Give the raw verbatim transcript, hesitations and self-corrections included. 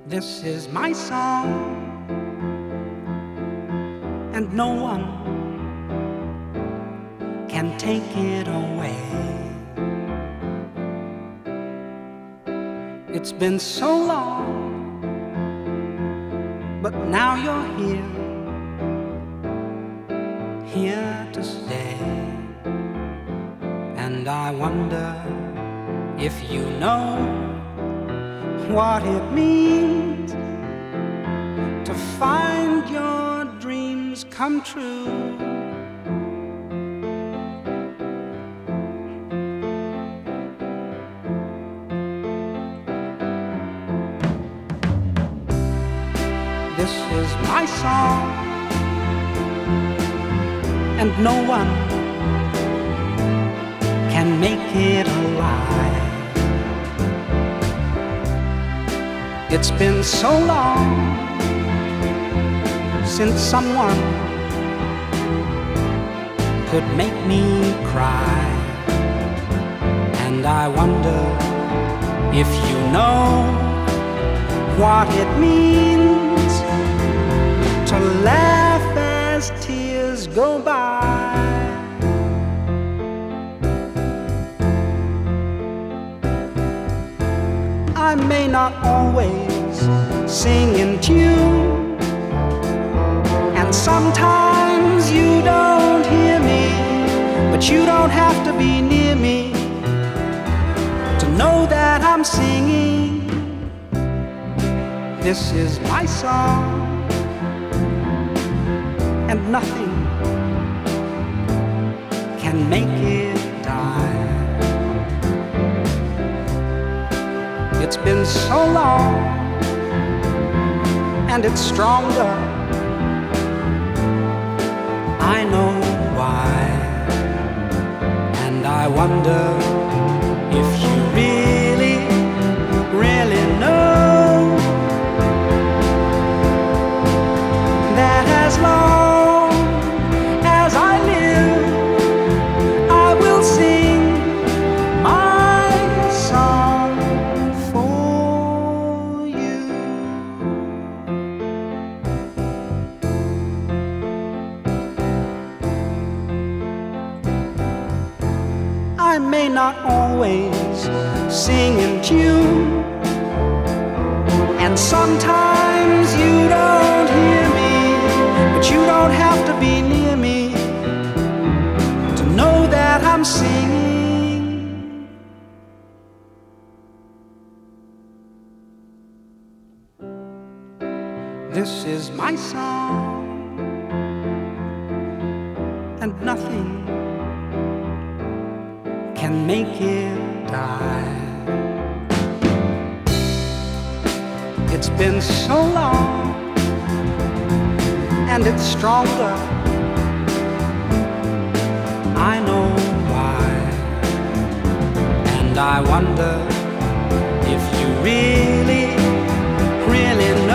This is my song, and no one can take it away. It's been so long, but now you're here, here to stay. And I wonder if you know what it means to find your dreams come true. This is my song, and no one can make it alive. It's been so long since someone could make me cry. And I wonder if you know what it means to laugh as tears go by. I may not always sing in tune, and sometimes you don't hear me, but you don't have to be near me to know that I'm singing. This is my song, and nothing can make it die. It's been so long, and it's stronger. I know why, and I wonder if you really, really know that as long as I live, I will sing my song for you. I may not always sing in tune, and sometimes you don't hear me, but you don't have to be near me to know that I'm singing. This is my song, and nothing can make it die. It's been so long, and it's stronger. I know why, and I wonder if you really, really know